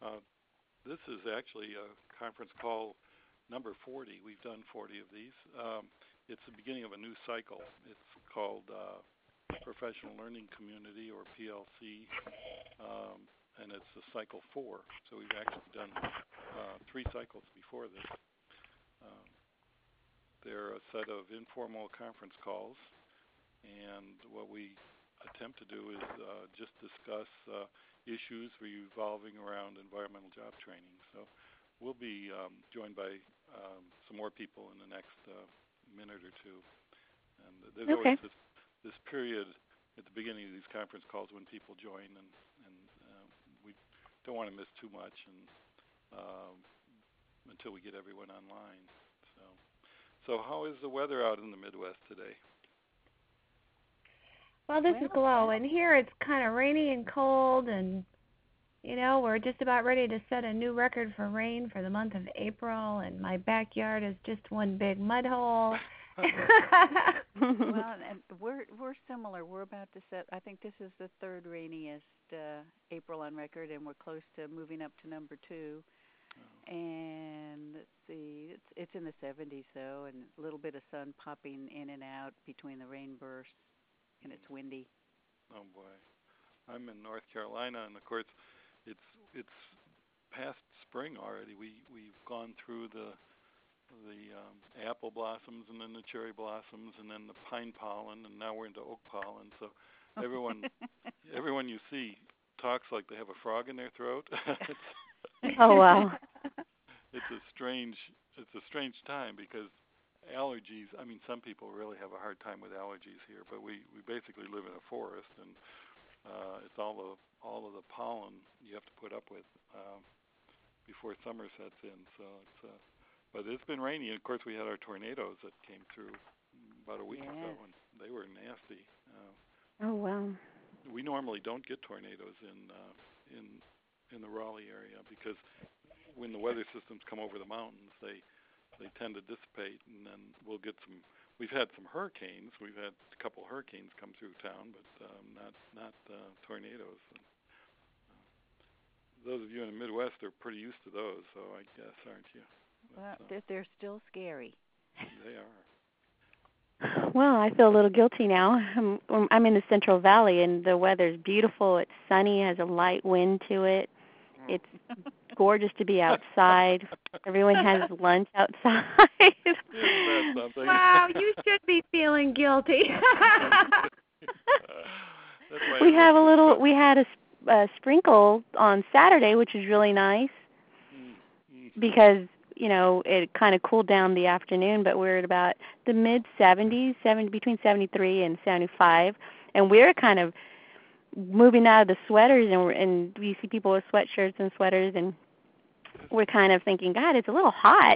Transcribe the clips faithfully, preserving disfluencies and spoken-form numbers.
Uh, this is actually a conference call number forty. We've done forty of these. Um, it's the beginning of a new cycle. It's called uh, Professional Learning Community, or P L C, um, and it's the cycle four. So we've actually done uh, three cycles before this. Um, they're a set of informal conference calls, and what we attempt to do is uh, just discuss uh, issues revolving around environmental job training. So we'll be um, joined by um, some more people in the next uh, minute or two. And there's Okay. always this, this period at the beginning of these conference calls when people join, and, and uh, we don't want to miss too much and, um, until we get everyone online. So, so how is the weather out in the Midwest today? Well, this is Glow, and here it's kind of rainy and cold, and, you know, we're just about ready to set a new record for rain for the month of April, and my backyard is just one big mud hole. Well, and we're we're similar. We're about to set, I think this is the third rainiest uh, April on record, and we're close to moving up to number two. Oh. And let's see, it's it's in the seventies, though, and a little bit of sun popping in and out between the rain bursts. And it's windy. Oh boy, I'm in North Carolina, and of course, it's it's past spring already. We we've gone through the the um, apple blossoms, and then the cherry blossoms, and then the pine pollen, and now we're into oak pollen. So everyone everyone you see talks like they have a frog in their throat. it's, oh wow! It's a strange it's a strange time because allergies, I mean, some people really have a hard time with allergies here, but we, we basically live in a forest, and uh, it's all the all of the pollen you have to put up with um, before summer sets in. So it's, uh, but it's been rainy, and of course we had our tornadoes that came through about a week yes. ago, and they were nasty. Uh, oh wow! We normally don't get tornadoes in uh, in in the Raleigh area because when the weather systems come over the mountains, they they tend to dissipate, and then we'll get some. We've had some hurricanes. We've had a couple hurricanes come through town, but um, not not uh, tornadoes. And, uh, those of you in the Midwest are pretty used to those, so I guess, aren't you? Well, uh, they're, they're still scary. They are. Well, I feel a little guilty now. I'm I'm in the Central Valley, and the weather's beautiful. It's sunny, has a light wind to it. It's gorgeous to be outside. Everyone has lunch outside. Isn't that something? Wow, you should be feeling guilty. uh, we have a little. We had a, a sprinkle on Saturday, which is really nice mm-hmm. because you know it kind of cooled down the afternoon. But we're at about the mid seventies, seven between seventy-three and seventy-five, and we're kind of moving out of the sweaters, and, we're, and we see people with sweatshirts and sweaters, and we're kind of thinking, God, it's a little hot.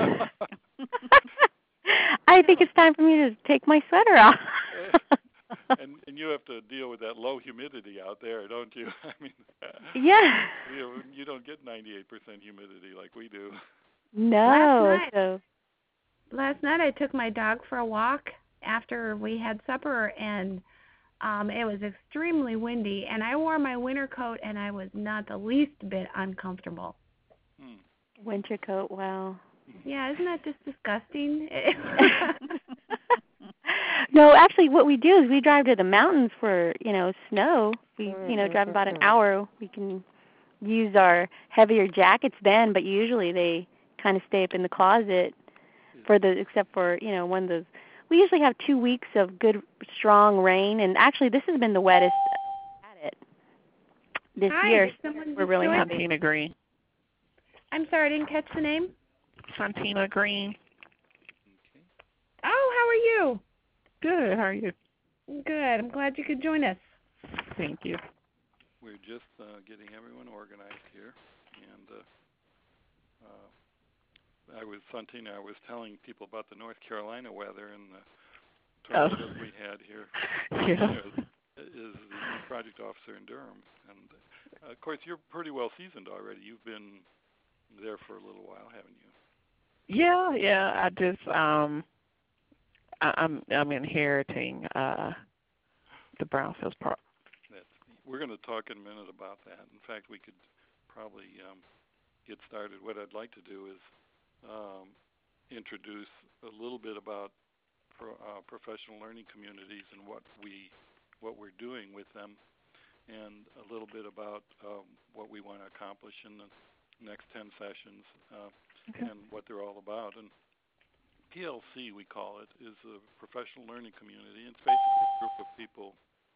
I think it's time for me to take my sweater off. and and you have to deal with that low humidity out there, don't you? I mean, yeah. You, you don't get ninety-eight percent humidity like we do. No. Last night, so. last night I took my dog for a walk after we had supper, and Um, it was extremely windy, and I wore my winter coat, and I was not the least bit uncomfortable. Hmm. Winter coat, wow. Yeah, isn't that just disgusting? No, actually, what we do is we drive to the mountains for, you know, snow. We, you know, drive about an hour. We can use our heavier jackets then, but usually they kind of stay up in the closet for the, except for, you know, one of those. We usually have two weeks of good, strong rain, and actually this has been the wettest at it this Hi, year. did someone We're just really join? happy. Santina Green. I'm sorry, I didn't catch the name. Santina Green. Oh, how are you? Good. How are you? Good. I'm glad you could join us. Thank you. We're just uh, getting everyone organized here, and uh, uh, I was, Santina, I was telling people about the North Carolina weather and the tornadoes oh. we had here. Yeah. Is the project officer in Durham. And, uh, of course, you're pretty well seasoned already. You've been there for a little while, haven't you? Yeah, yeah. I just, um, I, I'm I'm inheriting uh, the Brownfields part. That's, we're going to talk in a minute about that. In fact, we could probably um, get started. What I'd like to do is um, introduce a little bit about pro, uh, professional learning communities and what we what we're doing with them, and a little bit about um, what we want to accomplish in the next ten sessions uh, Okay. and what they're all about. And P L C, we call it, is a professional learning community. It's basically a group of people.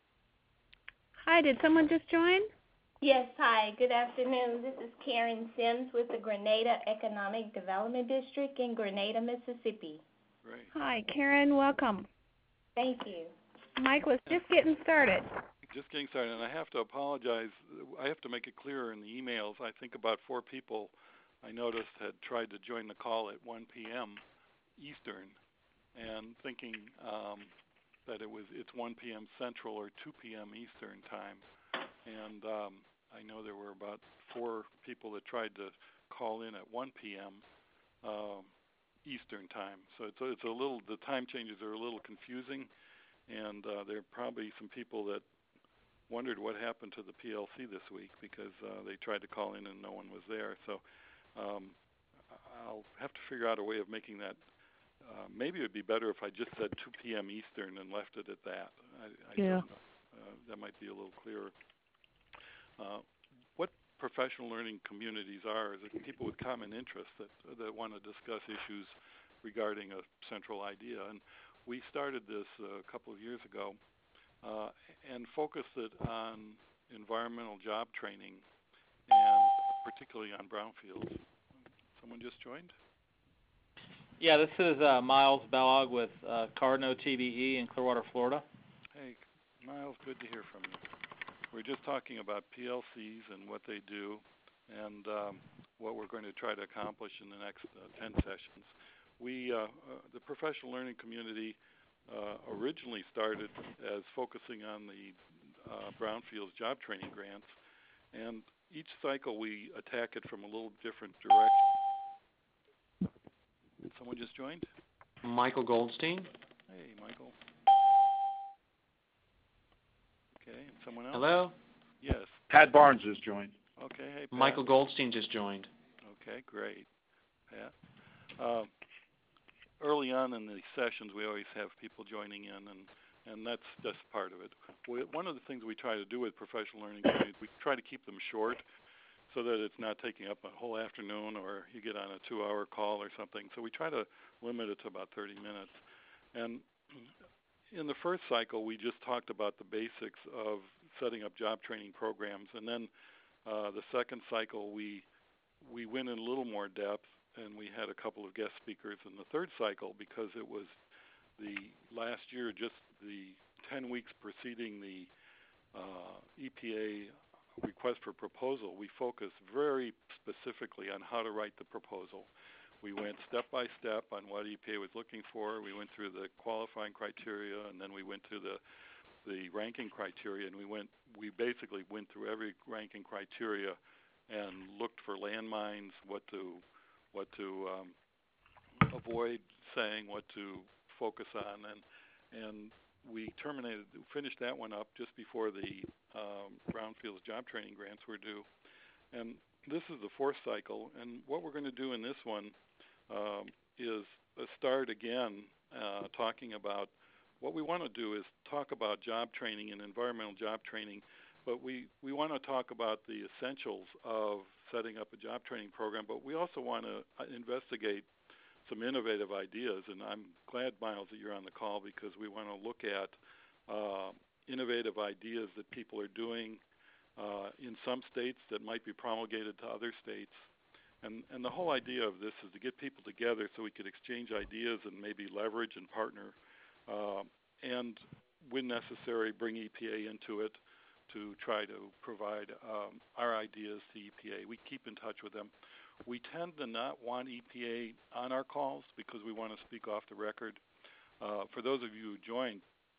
Hi, did someone just join? Yes, hi, good afternoon. This is Karen Sims with the Grenada Economic Development District in Grenada, Mississippi. Great. Hi, Karen, welcome. Thank you. Mike was just getting started. Just getting started, and I have to apologize. I have to make it clearer in the emails. I think about four people I noticed had tried to join the call at one p.m. Eastern, and thinking um, that it was it's one p.m. Central or two p.m. Eastern time. And um, I know there were about four people that tried to call in at one p.m. Um, Eastern time. So it's it's a little the time changes are a little confusing, and uh, there are probably some people that wondered what happened to the P L C this week because uh, they tried to call in and no one was there. So um, I'll have to figure out a way of making that. Uh, maybe it would be better if I just said two p.m. Eastern and left it at that. I, I Yeah. don't know. Uh, that might be a little clearer. Uh, what professional learning communities are is people with common interests that that want to discuss issues regarding a central idea. And we started this uh, a couple of years ago uh, and focused it on environmental job training and particularly on brownfields. Someone just joined? Yeah, this is uh, Miles Bellog with uh, Cardno T B E in Clearwater, Florida. Hey, Miles, good to hear from you. We're just talking about P L Cs and what they do and um, what we're going to try to accomplish in the next uh, ten sessions. We, uh, uh, the professional learning community uh, originally started as focusing on the uh, brownfields job training grants, and each cycle we attack it from a little different direction. Someone just joined? Michael Goldstein. Hey, Michael. Okay, and someone else? Hello. Yes. Pat Barnes just joined. Okay, hey, Pat. Michael Goldstein just joined. Okay, great, Pat. Uh, early on in the sessions, we always have people joining in, and, and that's just part of it. We, one of the things we try to do with professional learning communities, we try to keep them short so that it's not taking up a whole afternoon or you get on a two-hour call or something. So we try to limit it to about thirty minutes. And in the first cycle, we just talked about the basics of setting up job training programs. And then uh, the second cycle, we we went in a little more depth, and we had a couple of guest speakers in the third cycle because it was the last year, just the ten weeks preceding the uh, E P A request for proposal. We focused very specifically on how to write the proposal. We went step by step on what E P A was looking for. We went through the qualifying criteria, and then we went through the the ranking criteria, and we went we basically went through every ranking criteria and looked for landmines, what to what to um, avoid saying, what to focus on, and and we terminated finished that one up just before the um, brownfields job training grants were due. And this is the fourth cycle, and what we're going to do in this one um, is uh, start again uh, talking about what we want to do is talk about job training and environmental job training, but we, we want to talk about the essentials of setting up a job training program, but we also want to investigate some innovative ideas, and I'm glad, Miles, that you're on the call because we want to look at uh, innovative ideas that people are doing uh, in some states that might be promulgated to other states. And, and the whole idea of this is to get people together so we could exchange ideas and maybe leverage and partner uh, and, when necessary, bring E P A into it to try to provide um, our ideas to E P A. We keep in touch with them. We tend to not want E P A on our calls because we want to speak off the record. Uh, for those of you who joined,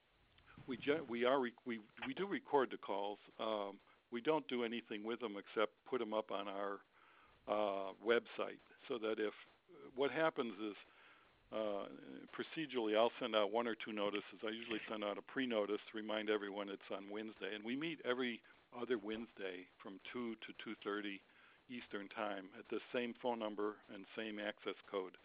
we ge- we are re- we we do record the calls. Um, we don't do anything with them except put them up on our uh, website, so that if what happens is uh, procedurally, I'll send out one or two notices. I usually send out a pre-notice to remind everyone it's on Wednesday, and we meet every other Wednesday from two to two thirty Eastern Time at the same phone number and same access code.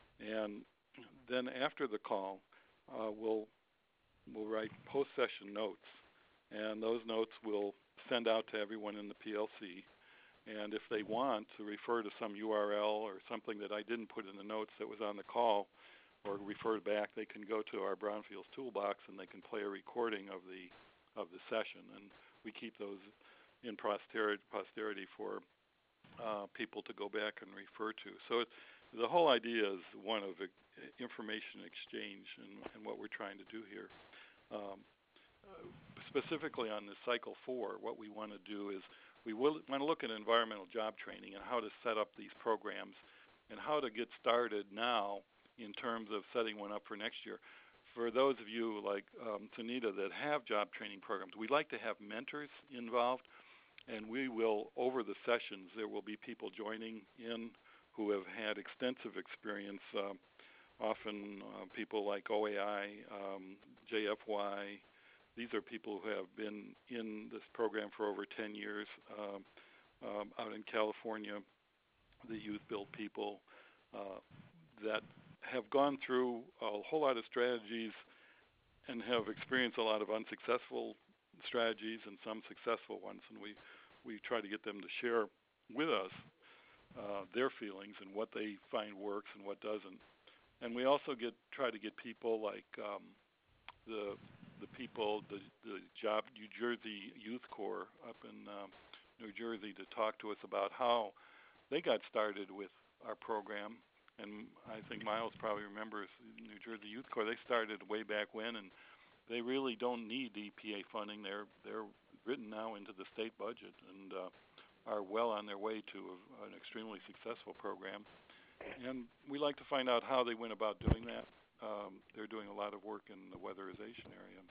And then after the call, uh, we'll we'll write post-session notes, and those notes we'll send out to everyone in the P L C. And if they want to refer to some U R L or something that I didn't put in the notes that was on the call, or refer back, they can go to our Brownfields Toolbox and they can play a recording of the of the session. And we keep those in posterity, posterity for uh, people to go back and refer to. So it, the whole idea is one of information exchange and, and what we're trying to do here. Um, uh, specifically on the cycle four, what we want to do is we will want to look at environmental job training and how to set up these programs and how to get started now in terms of setting one up for next year. For those of you like um, Sunita that have job training programs, we like to have mentors involved, and we will, over the sessions, there will be people joining in who have had extensive experience, uh, often uh, people like O A I, um, J F Y. These are people who have been in this program for over ten years um, um, out in California, the Youth Build people uh, that have gone through a whole lot of strategies and have experienced a lot of unsuccessful strategies and some successful ones, and we, we try to get them to share with us uh, their feelings and what they find works and what doesn't. And we also get try to get people like um, the the people, the, the job New Jersey Youth Corps up in um, New Jersey to talk to us about how they got started with our program. And I think Miles probably remembers New Jersey Youth Corps. They started way back when, and they really don't need E P A funding. They're they're written now into the state budget and uh, are well on their way to a, an extremely successful program. And we like to find out how they went about doing that. Um, they're doing a lot of work in the weatherization area.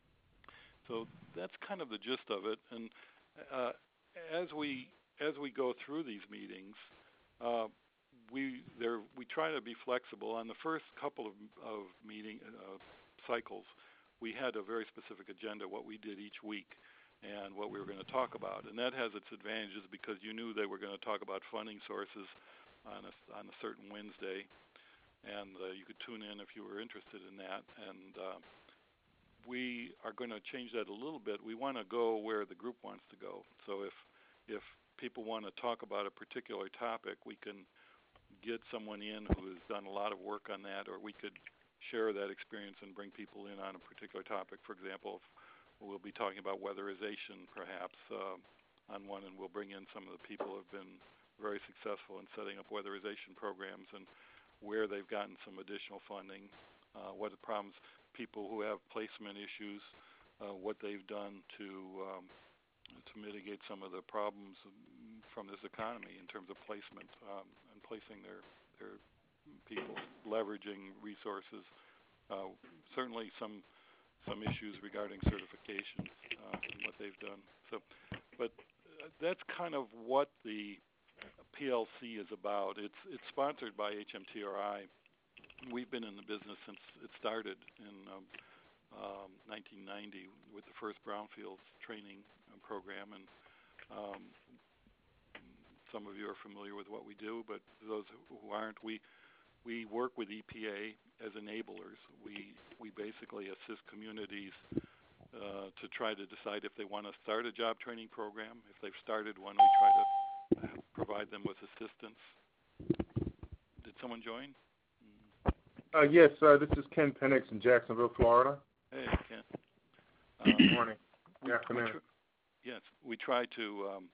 So that's kind of the gist of it. And uh, as we as we go through these meetings, uh, we there we try to be flexible. On the first couple of, of meeting uh, cycles, we had a very specific agenda, what we did each week and what we were going to talk about. And that has its advantages because you knew they were going to talk about funding sources on a, on a certain Wednesday, and uh, you could tune in if you were interested in that. And uh, we are going to change that a little bit. We want to go where the group wants to go. So if if people want to talk about a particular topic, we can get someone in who has done a lot of work on that, or we could share that experience and bring people in on a particular topic. For example, we'll be talking about weatherization perhaps uh, on one, and we'll bring in some of the people who have been very successful in setting up weatherization programs and where they've gotten some additional funding, uh, what the problems, people who have placement issues, uh, what they've done to um, to mitigate some of the problems from this economy in terms of placement um, and placing their their people, leveraging resources. Uh, certainly some some issues regarding certification uh, and what they've done. So, but uh, that's kind of what the P L C is about. It's it's sponsored by H M T R I. We've been in the business since it started in um, um, nineteen ninety with the first Brownfields training program, and um, some of you are familiar with what we do, but those who aren't, we we work with E P A as enablers. We we basically assist communities uh, to try to decide if they want to start a job training program. If they've started one, we try to provide them with assistance. Did someone join? Uh, yes, uh, this is Ken Penix in Jacksonville, Florida. Hey, Ken. Uh, Good morning. We, Good afternoon. we tr- yes, we try to um,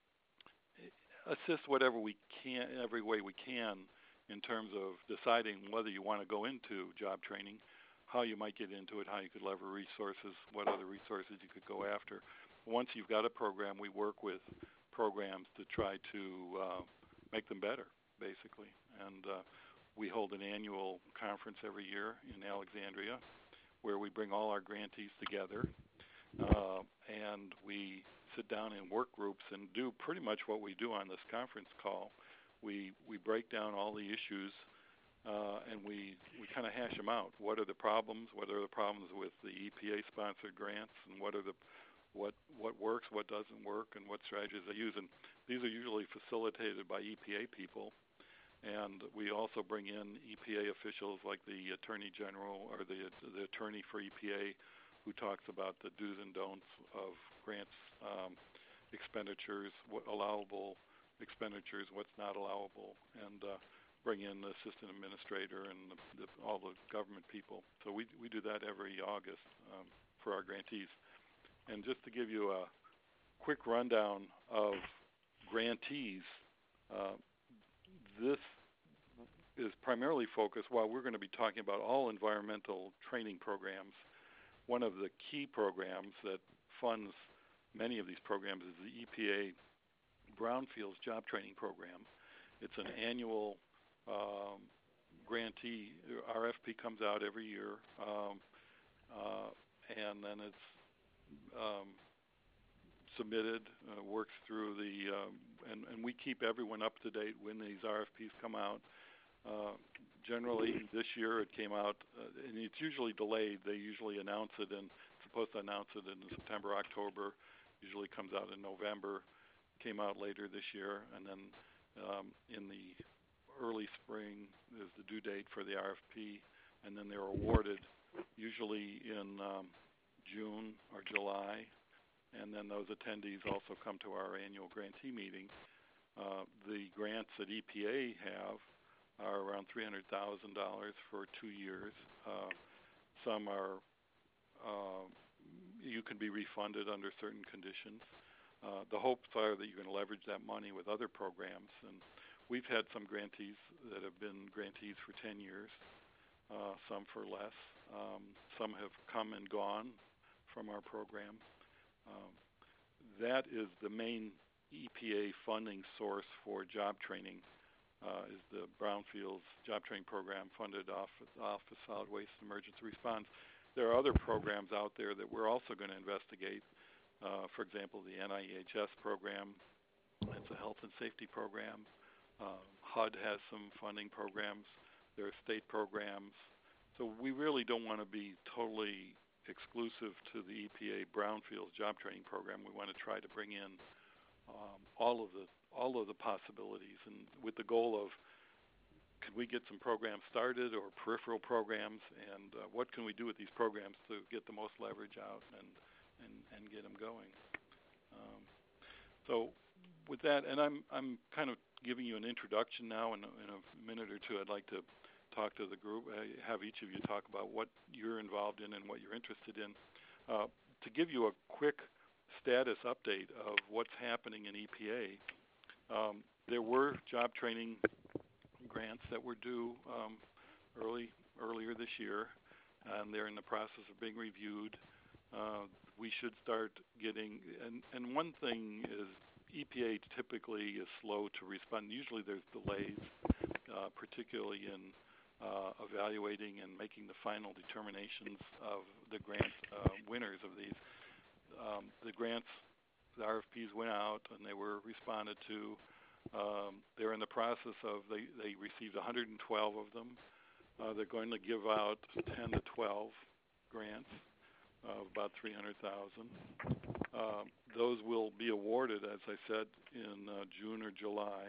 assist whatever we can, every way we can, in terms of deciding whether you want to go into job training, how you might get into it, how you could lever resources, what other resources you could go after. Once you've got a program, we work with programs to try to uh, make them better, basically. And uh, we hold an annual conference every year in Alexandria where we bring all our grantees together uh, and we sit down in work groups and do pretty much what we do on this conference call. We we break down all the issues uh, and we, we kind of hash them out. What are the problems? What are the problems with the E P A-sponsored grants? And what are the what what works, what doesn't work, and what strategies they use. And these are usually facilitated by E P A people. And we also bring in E P A officials like the Attorney General or the the attorney for E P A, who talks about the do's and don'ts of grants um, expenditures, what allowable expenditures, what's not allowable, and uh, bring in the assistant administrator and the, the, all the government people. So we we do that every August um, for our grantees. And just to give you a quick rundown of grantees, uh, this is primarily focused, while we're going to be talking about all environmental training programs, one of the key programs that funds many of these programs is the E P A Brownfields Job Training Program. It's an annual um, grantee. R F P comes out every year, um, uh, and then it's um, submitted, uh, works through the, um, and, and we keep everyone up to date when these R F Ps come out. Uh, generally, this year it came out, uh, and it's usually delayed. They usually announce it, and supposed to announce it in September, October. Usually comes out in November. Came out later this year, and then um, in the early spring is the due date for the R F P, and then they're awarded usually in um, June or July. And then those attendees also come to our annual grantee meeting. Uh, the grants that E P A have are around three hundred thousand dollars for two years. Uh, some are, uh, you can be refunded under certain conditions. Uh, the hopes are that you're going to leverage that money with other programs. And we've had some grantees that have been grantees for ten years, uh, some for less. Um, some have come and gone from our program. Um, that is the main E P A funding source for job training, uh, is the Brownfields Job Training Program funded off off of Solid Waste Emergency Response. There are other programs out there that we're also going to investigate. Uh, for example, the N I E H S program, it's a health and safety program. Uh, H U D has some funding programs. There are state programs. So we really don't want to be totally exclusive to the E P A Brownfields Job Training Program. We want to try to bring in um, all of the all of the possibilities, and with the goal of, can we get some programs started or peripheral programs, and uh, what can we do with these programs to get the most leverage out and and, and get them going. Um, so with that, and I'm I'm kind of giving you an introduction now. In a, in a minute or two, I'd like to talk to the group, uh, have each of you talk about what you're involved in and what you're interested in. Uh, to give you a quick status update of what's happening in E P A, um, there were job training grants that were due um, early earlier this year, and they're in the process of being reviewed. Uh, we should start getting, and, and one thing is E P A typically is slow to respond. Usually there's delays, uh, particularly in Uh, evaluating and making the final determinations of the grant uh, winners of these. Um, the grants, the R F Ps went out and they were responded to. Um, they're in the process of, they, they received one hundred twelve of them. Uh, they're going to give out ten to twelve grants of about three hundred thousand. Um, those will be awarded, as I said, in uh, June or July.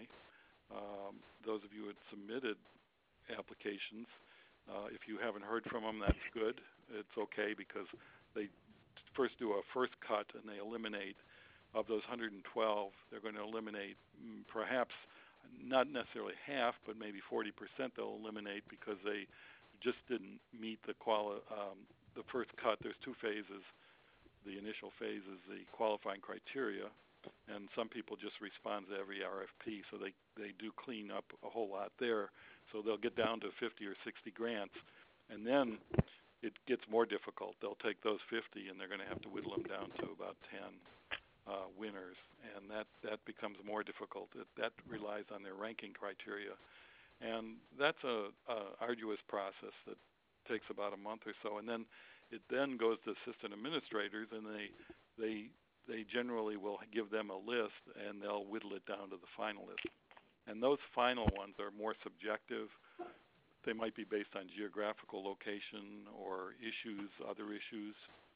Um, those of you who had submitted applications, uh, if you haven't heard from them, that's good. It's okay, because they first do a first cut and they eliminate, of those one hundred twelve, they're going to eliminate mm, perhaps not necessarily half, but maybe forty percent they'll eliminate because they just didn't meet the quali- um, the first cut. There's two phases. The initial phase is the qualifying criteria, and some people just respond to every R F P, so they, they do clean up a whole lot there. So they'll get down to fifty or sixty grants, and then it gets more difficult. They'll take those fifty, and they're going to have to whittle them down to about ten uh, winners, and that, that becomes more difficult. It, that relies on their ranking criteria, and that's a, a arduous process that takes about a month or so, and then it then goes to assistant administrators, and they they they generally will give them a list, and they'll whittle it down to the finalists. And those final ones are more subjective. They might be based on geographical location or issues, other issues.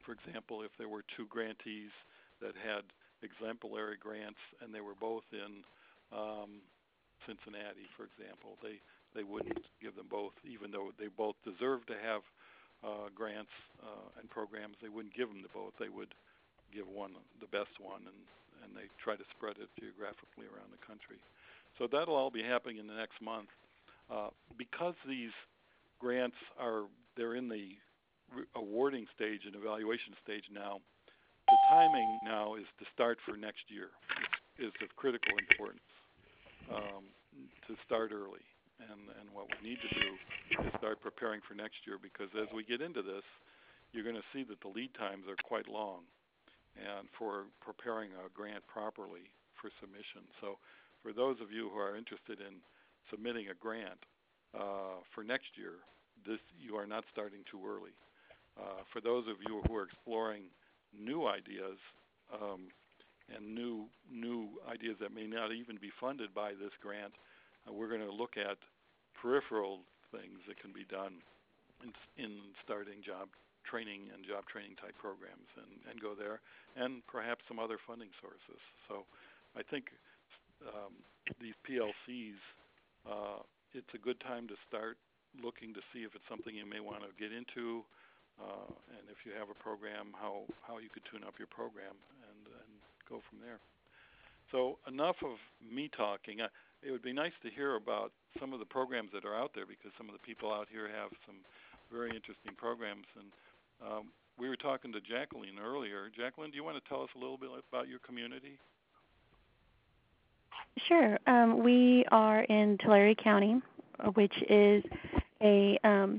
for example, if there were two grantees that had exemplary grants and they were both in um, Cincinnati, for example, they, they wouldn't give them both, even though they both deserve to have uh, grants uh, and programs. They wouldn't give them to both. They would give one, the best one, and, and they try to spread it geographically around the country. So that'll all be happening in the next month. Uh, because these grants are, they're in the re- awarding stage and evaluation stage now, the timing now is to start for next year. Is of critical importance um, to start early. And, and what we need to do is start preparing for next year, because as we get into this, you're going to see that the lead times are quite long and for preparing a grant properly for submission. So for those of you who are interested in submitting a grant uh, for next year, this you are not starting too early. Uh, for those of you who are exploring new ideas um, and new new ideas that may not even be funded by this grant, uh, we're going to look at peripheral things that can be done in, in starting job training and job training type programs, and, and go there, and perhaps some other funding sources. So I think um, these P L Cs, uh, it's a good time to start looking to see if it's something you may want to get into, uh, and if you have a program, how, how you could tune up your program and, and go from there. So enough of me talking. Uh, it would be nice to hear about some of the programs that are out there, because some of the people out here have some very interesting programs. And um, we were talking to Jacqueline earlier. Jacqueline, do you want to tell us a little bit about your community? Sure. Um, we are in Tulare County, which is a um,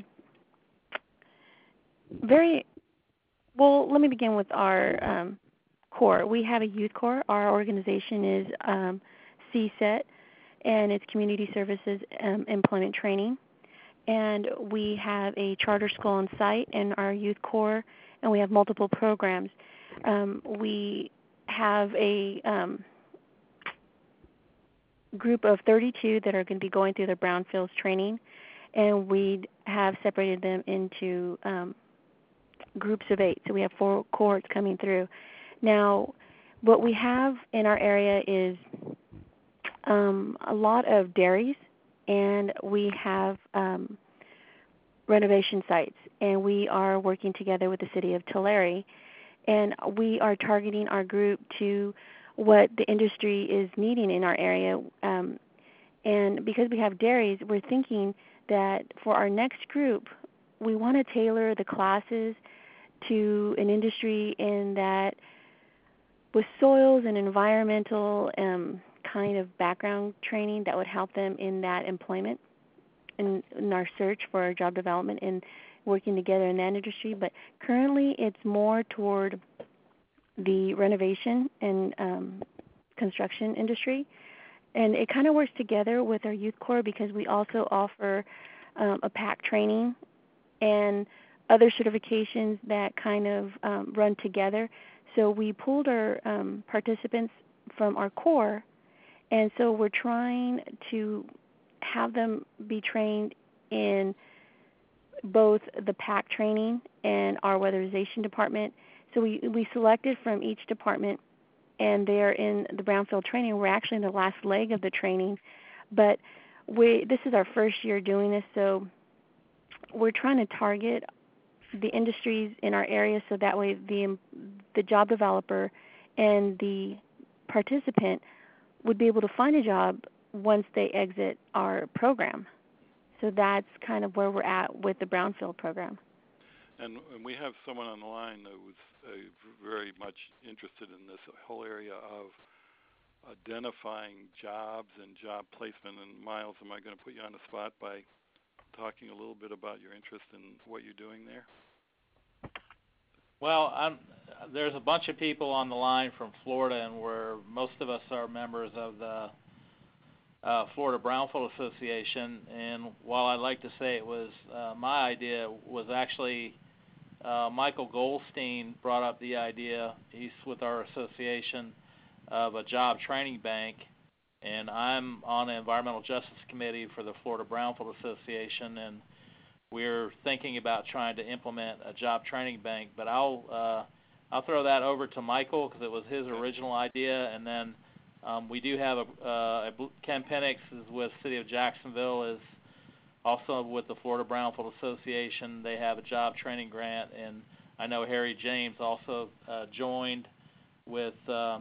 very, well, let me begin with our um, core. We have a youth core. Our organization is um, C S E T, and it's Community Services um, Employment Training. And we have a charter school on site in our youth core, and we have multiple programs. Um, we have a um, group of thirty-two that are going to be going through the Brownfields training, and we have separated them into um, groups of eight. So we have four cohorts coming through. Now, what we have in our area is um, a lot of dairies, and we have um, renovation sites, and we are working together with the city of Tulare, and we are targeting our group to what the industry is needing in our area. Um, and because we have dairies, we're thinking that for our next group, we want to tailor the classes to an industry in that with soils and environmental um, kind of background training that would help them in that employment, in, in our search for job development and working together in that industry. But currently it's more toward the renovation and um, construction industry. And it kind of works together with our youth core, because we also offer um, a PAC training and other certifications that kind of um, run together. So we pulled our um, participants from our core, and so we're trying to have them be trained in both the PAC training and our weatherization department. So we, we selected from each department, and they're in the Brownfield training. We're actually in the last leg of the training, but we this is our first year doing this, so we're trying to target the industries in our area so that way the the job developer and the participant would be able to find a job once they exit our program. So that's kind of where we're at with the Brownfield program. And, and we have someone on the line that was uh, very much interested in this whole area of identifying jobs and job placement. And Miles, am I going to put you on the spot by talking a little bit about your interest in what you're doing there? Well, I'm, there's a bunch of people on the line from Florida, and we're most of us are members of the uh, Florida Brownfield Association. And while I'd like to say it was uh, my idea, was actually uh, Michael Goldstein brought up the idea. He's with our association of a job training bank, and I'm on the Environmental Justice Committee for the Florida Brownfield Association, and we're thinking about trying to implement a job training bank. But I'll uh, I'll throw that over to Michael because it was his original idea, and then um, we do have a, uh, a Ken Penix is with City of Jacksonville, is also with the Florida Brownfield Association. They have a job training grant, and I know Harry James also uh, joined with uh,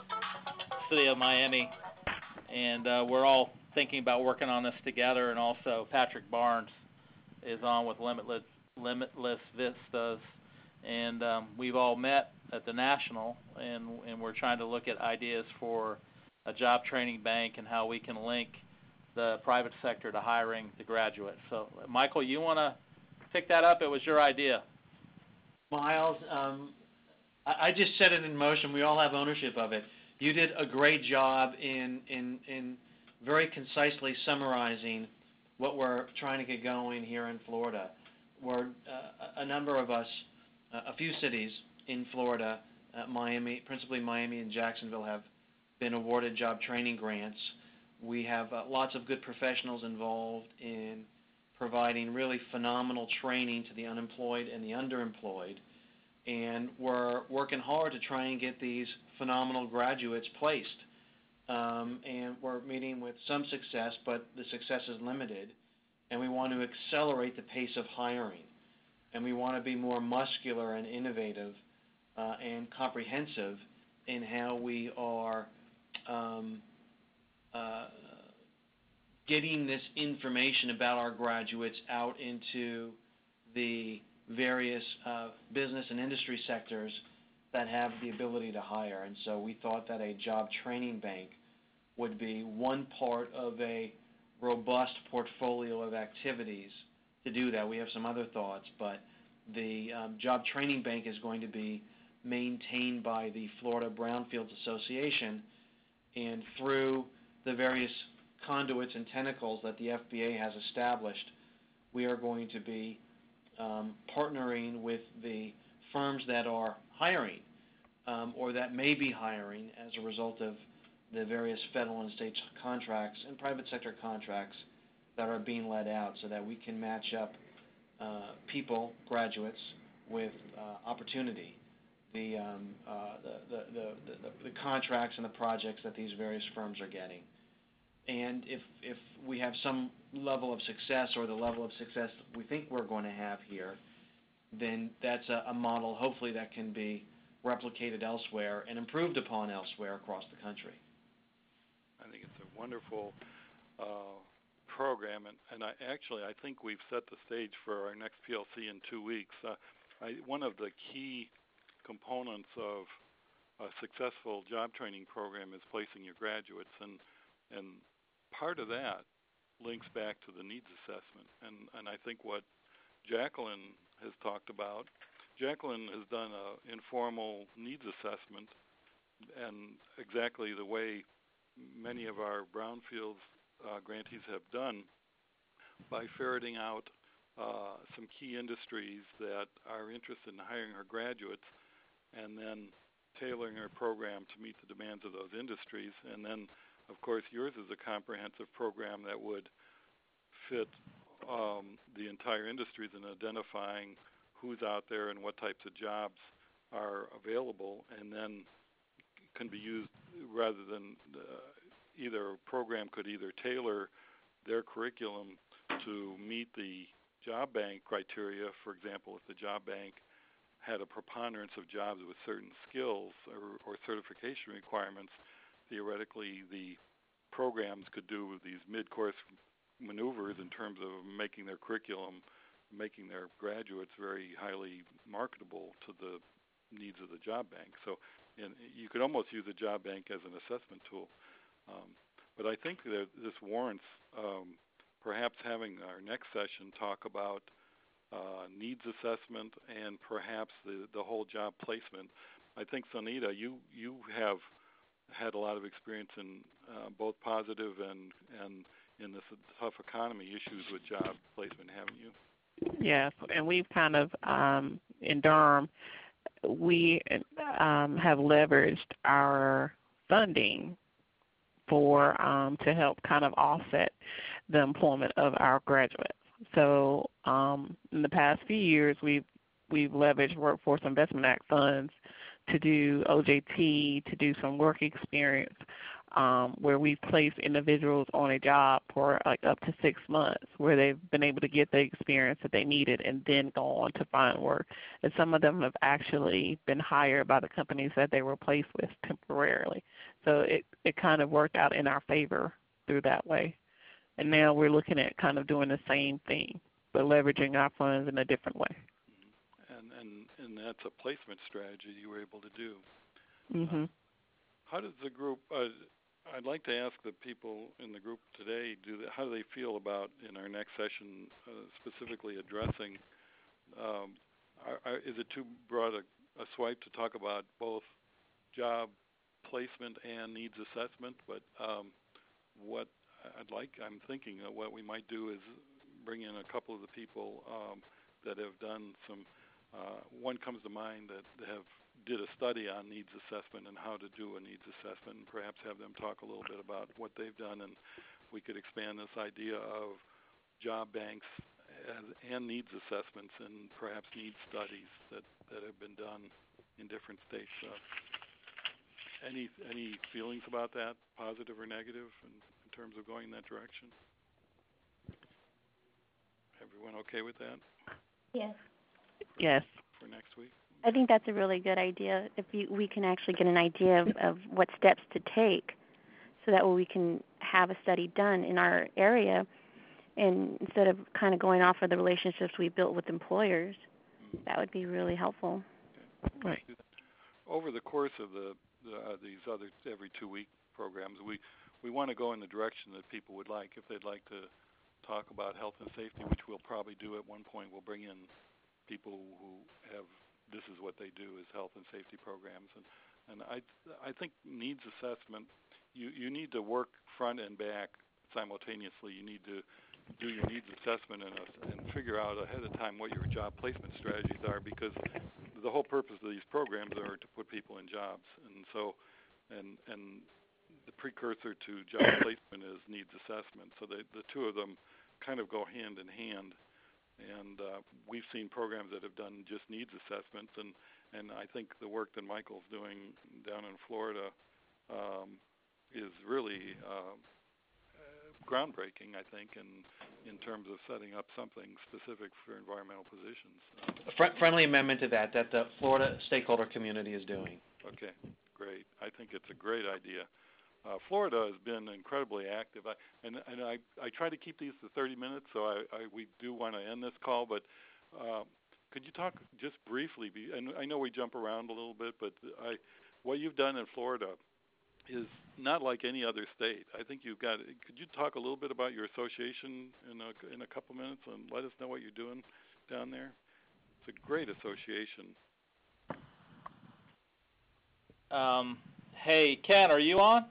City of Miami, and uh, we're all thinking about working on this together. And also Patrick Barnes is on with Limitless, Limitless Vistas, and um, we've all met at the National, and, and we're trying to look at ideas for a job training bank and how we can link the private sector to hiring the graduates. So, Michael, you want to pick that up? It was your idea. Miles, um, I, I just set it in motion. We all have ownership of it. You did a great job in, in, in very concisely summarizing what we're trying to get going here in Florida. We're, uh, a number of us, uh, a few cities in Florida, uh, Miami, principally Miami and Jacksonville, have been awarded job training grants. We have uh, lots of good professionals involved in providing really phenomenal training to the unemployed and the underemployed, and we're working hard to try and get these phenomenal graduates placed. Um, and we're meeting with some success, but the success is limited, and we want to accelerate the pace of hiring, and we want to be more muscular and innovative uh, and comprehensive in how we are um, uh, getting this information about our graduates out into the various uh, business and industry sectors that have the ability to hire. And so we thought that a job training bank would be one part of a robust portfolio of activities to do that. We have some other thoughts, but the um, job training bank is going to be maintained by the Florida Brownfield Association, and through the various conduits and tentacles that the F B A has established, we are going to be um, partnering with the firms that are hiring um, or that may be hiring as a result of the various federal and state contracts and private sector contracts that are being let out, so that we can match up uh, people, graduates, with uh, opportunity, the, um, uh, the, the, the, the, the contracts and the projects that these various firms are getting. And if, if we have some level of success, or the level of success we think we're going to have here, then that's a, a model hopefully that can be replicated elsewhere and improved upon elsewhere across the country. I think it's a wonderful uh, program, and, and I actually I think we've set the stage for our next P L C in two weeks. Uh, I, one of the key components of a successful job training program is placing your graduates, and and part of that links back to the needs assessment. And, and I think what Jacqueline has talked about, Jacqueline has done an informal needs assessment, and exactly the way many of our brownfields uh, grantees have done, by ferreting out uh, some key industries that are interested in hiring her graduates, and then tailoring her program to meet the demands of those industries. And then, of course, yours is a comprehensive program that would fit um, the entire industries in identifying who's out there and what types of jobs are available, and then can be used rather than uh, either program could either tailor their curriculum to meet the job bank criteria. For example, if the job bank had a preponderance of jobs with certain skills or, or certification requirements, theoretically the programs could do these mid-course maneuvers in terms of making their curriculum, making their graduates very highly marketable to the needs of the job bank. So and you could almost use a job bank as an assessment tool. Um, but I think that this warrants um, perhaps having our next session talk about uh, needs assessment and perhaps the, the whole job placement. I think, Sonita, you, you have had a lot of experience in uh, both positive and, and in this tough economy issues with job placement, haven't you? Yes, and we've kind of, um, in Durham, we um, have leveraged our funding for um, to help kind of offset the employment of our graduates. So um, in the past few years, we've we've leveraged Workforce Investment Act funds to do O J T, to do some work experience, um, where we've placed individuals on a job for like up to six months, where they've been able to get the experience that they needed and then go on to find work. And some of them have actually been hired by the companies that they were placed with temporarily. So it, it kind of worked out in our favor through that way. And now we're looking at kind of doing the same thing, but leveraging our funds in a different way. And and and that's a placement strategy you were able to do. Mm-hmm. Uh, how does the group? Uh, I'd like to ask the people in the group today, do they, how do they feel about in our next session uh, specifically addressing? Um, are, are, is it too broad a, a swipe to talk about both job placement and needs assessment? But um, what I'd like, I'm thinking that what we might do is bring in a couple of the people um, that have done some. Uh, one comes to mind that have did a study on needs assessment and how to do a needs assessment, and perhaps have them talk a little bit about what they've done, and we could expand this idea of job banks as, and needs assessments and perhaps needs studies that, that have been done in different states. Uh, any any feelings about that, positive or negative, in, in terms of going in that direction? Everyone okay with that? Yes. Yes. For next week? I think that's a really good idea. If you, we can actually get an idea of, of what steps to take, so that way we can have a study done in our area, and instead of kind of going off of the relationships we built with employers, mm-hmm. that would be really helpful. Okay. Right. Over the course of the, the uh, these other every two week programs, we we want to go in the direction that people would like. If they'd like to talk about health and safety, which we'll probably do at one point, we'll bring in people who have. This is what they do is health and safety programs, and and I I think needs assessment. You you need to work front and back simultaneously. You need to do your needs assessment and and figure out ahead of time what your job placement strategies are, because the whole purpose of these programs are to put people in jobs, and so and and the precursor to job placement is needs assessment. So they, the two of them kind of go hand in hand. And uh, we've seen programs that have done just needs assessments, and, and I think the work that Michael's doing down in Florida um, is really uh, uh, groundbreaking, I think, in, in terms of setting up something specific for environmental positions. A fr- friendly amendment to that, that the Florida stakeholder community is doing. Okay, great. I think it's a great idea. Uh, Florida has been incredibly active, I, and and I, I try to keep these to thirty minutes, so I, I we do want to end this call. But uh, could you talk just briefly? Be, and I know we jump around a little bit, but I, what you've done in Florida is not like any other state. I think you've got. Could you talk a little bit about your association in a in a couple minutes and let us know what you're doing down there? It's a great association. Um, hey, Ken, are you on?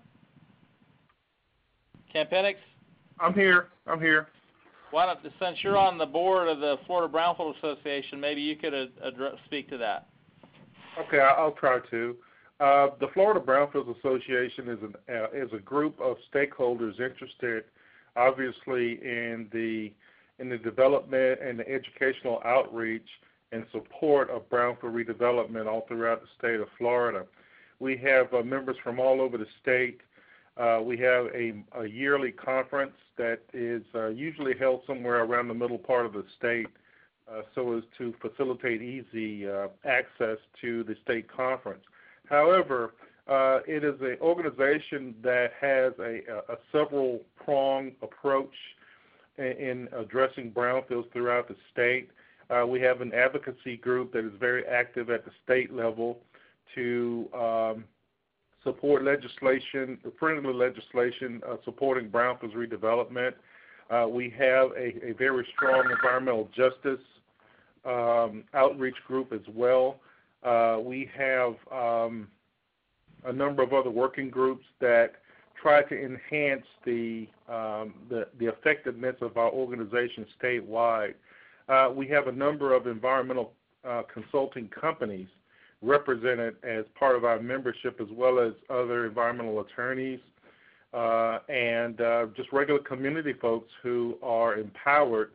Ken Penix? I'm here. I'm here. Why don't, since you're on the board of the Florida Brownfield Association, maybe you could address, speak to that. Okay, I'll try to. Uh, the Florida Brownfields Association is an uh, is a group of stakeholders interested, obviously, in the in the development and the educational outreach and support of brownfield redevelopment all throughout the state of Florida. We have uh, members from all over the state. Uh, we have a, a yearly conference that is uh, usually held somewhere around the middle part of the state, uh, so as to facilitate easy uh, access to the state conference. However, uh, it is an organization that has a, a, a several-pronged approach in, in addressing brownfields throughout the state. Uh, we have an advocacy group that is very active at the state level to um, support legislation, friendly legislation uh, supporting brownfields redevelopment. Uh, we have a, a very strong environmental justice um, outreach group as well. Uh, we have um, a number of other working groups that try to enhance the um, the, the effectiveness of our organization statewide. Uh, we have a number of environmental uh, consulting companies represented as part of our membership, as well as other environmental attorneys uh, and uh, just regular community folks who are empowered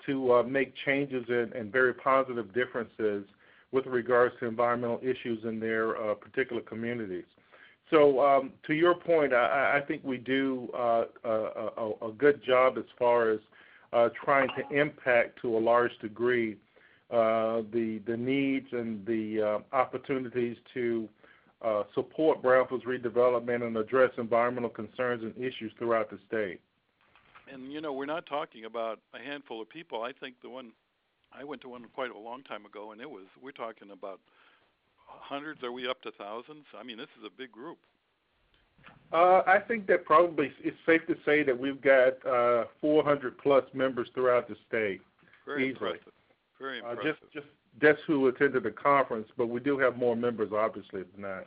to uh, make changes and, and very positive differences with regards to environmental issues in their uh, particular communities. So um, to your point, I, I think we do uh, a, a, a good job as far as uh, trying to impact to a large degree uh, the, the needs and the uh, opportunities to uh, support brownfields redevelopment and address environmental concerns and issues throughout the state. And, you know, we're not talking about a handful of people. I think the one, I went to one quite a long time ago, and it was, we're talking about hundreds. Are we up to thousands? I mean, this is a big group. Uh, I think that probably it's safe to say that we've got uh, four hundred plus members throughout the state. Very easily. impressive. Very Uh, impressive. just, just that's who attended the conference, but we do have more members, obviously, than that.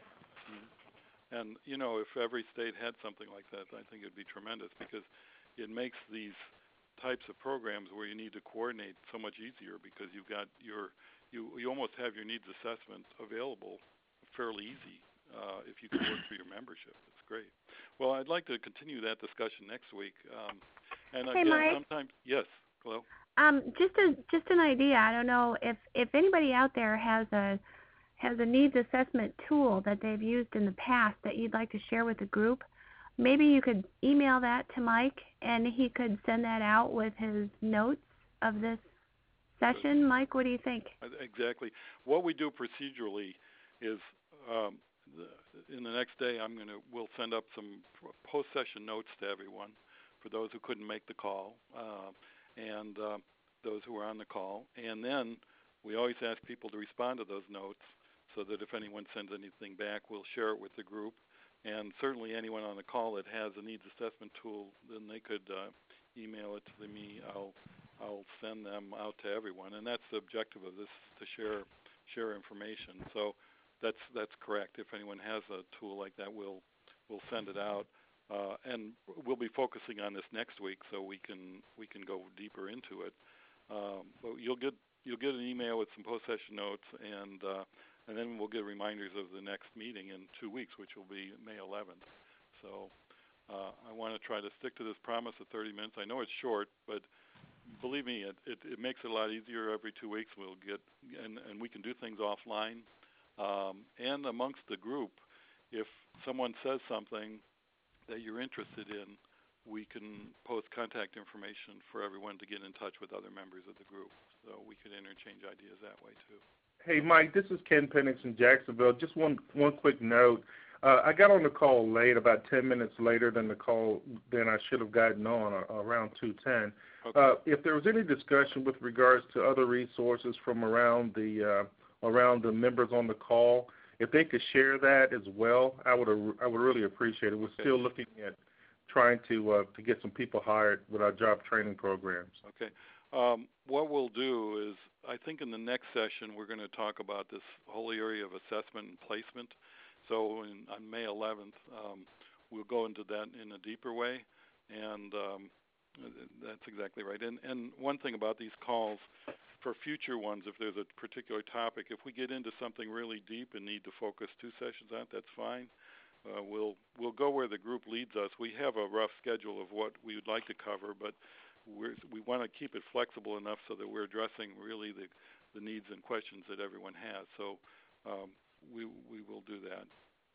Mm-hmm. And, you know, if every state had something like that, I think it would be tremendous, because it makes these types of programs where you need to coordinate so much easier, because you've got your, you, you almost have your needs assessment available fairly easy uh, if you can work through your membership. It's great. Well, I'd like to continue that discussion next week. Um, and Hey, again, Mike. sometimes, yes, hello? Um, just a just an idea. I don't know if if anybody out there has a has a needs assessment tool that they've used in the past that you'd like to share with the group. Maybe you could email that to Mike, and he could send that out with his notes of this session. Mike, what do you think? Exactly. What we do procedurally is um, the, in the next day, I'm going to we'll send up some post-session notes to everyone for those who couldn't make the call uh, and uh, those who were on the call. And then we always ask people to respond to those notes, so that if anyone sends anything back, we'll share it with the group. And certainly anyone on the call that has a needs assessment tool, then they could uh, email it to me. I'll I'll send them out to everyone, and that's the objective of this, to share share information. So that's that's correct. If anyone has a tool like that, we'll we'll send it out, uh, and we'll be focusing on this next week, so we can we can go deeper into it. Um, but you'll get you'll get an email with some post-session notes, and uh, and then we'll get reminders of the next meeting in two weeks, which will be May eleventh. So uh, I want to try to stick to this promise of thirty minutes. I know it's short, but believe me, it, it, it makes it a lot easier every two weeks. We'll get, and, and we can do things offline. Um, and amongst the group, if someone says something that you're interested in, we can post contact information for everyone to get in touch with other members of the group. So we could interchange ideas that way, too. Hey, Mike, this is Ken Penix in Jacksonville. Just one one quick note. Uh, I got on the call late, about ten minutes later than the call than I should have gotten on, uh, around two ten. Okay. Uh, if there was any discussion with regards to other resources from around the uh, around the members on the call, if they could share that as well, I would I would really appreciate it. We're okay. Still looking at trying to uh, to get some people hired with our job training programs. Okay. Um, what we'll do is, I think in the next session we're going to talk about this whole area of assessment and placement. So in, on May eleventh, um, we'll go into that in a deeper way, and um, that's exactly right. And, and one thing about these calls, for future ones, if there's a particular topic, if we get into something really deep and need to focus two sessions on it, that's fine. Uh, we'll we'll go where the group leads us. We have a rough schedule of what we would like to cover, but We're, we want to keep it flexible enough so that we're addressing really the, the needs and questions that everyone has. So um, we we will do that.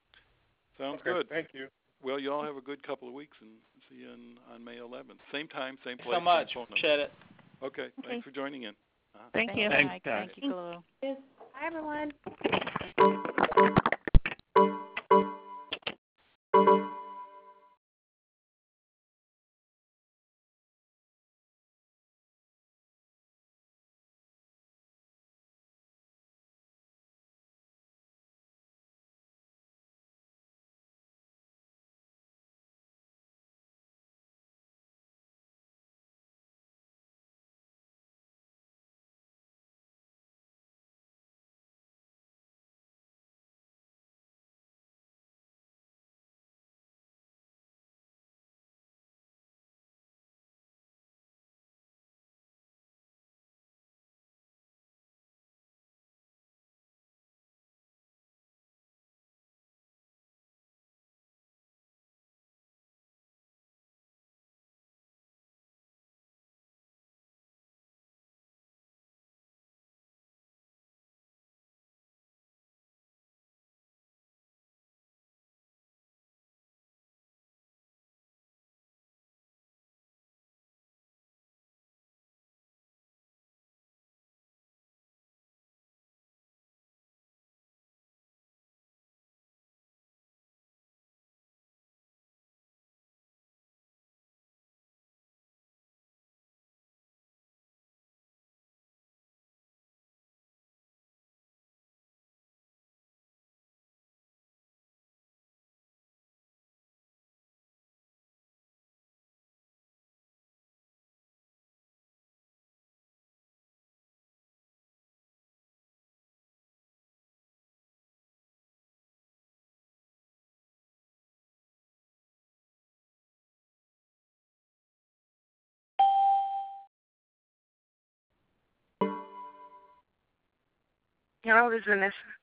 Sounds okay, good. Thank you. Well, you all have a good couple of weeks, and see you in, on May eleventh. Same time, same Thanks place. so much. Same phone Appreciate it. Okay. Okay. Thanks for joining in. Uh-huh. Thank you. Thanks, Thanks, Mike. Thank you, Glue. Hi, everyone. Hello, this is Vanessa.